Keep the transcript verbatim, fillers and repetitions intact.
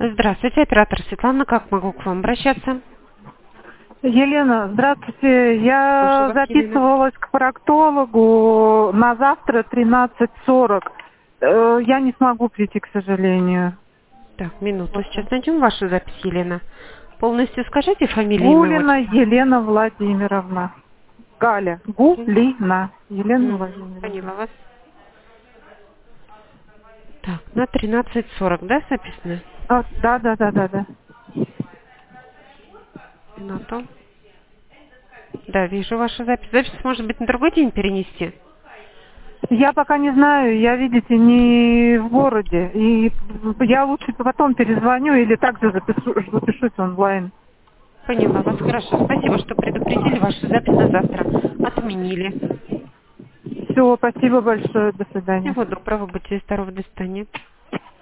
Здравствуйте, оператор Светлана. Как могу к вам обращаться? Елена, здравствуйте. Слушаю Я вас, Елена. записывалась к проктологу на завтра тринадцать сорок. Э, Я не смогу прийти, к сожалению. Так, минуту. Вот Сейчас так. найдем вашу запись, Елена. Полностью скажите фамилию, имя, Гулина отчество. Елена Владимировна. Галя. Гулина Елена Мгм, Владимировна. поняла вас. Так, на тринадцать сорок, да, записано? А, да, да, да, да, да. Минуту. Да, вижу вашу запись. Запись может быть на другой день перенести? Я пока не знаю, я, видите, не в городе. И я лучше потом перезвоню или также запишу, запишусь онлайн. Поняла вас. Хорошо. Спасибо, что предупредили. Вашу запись на завтра отменили. Все, спасибо большое, до свидания. Всего доброго. Будьте здоровы. До свидания.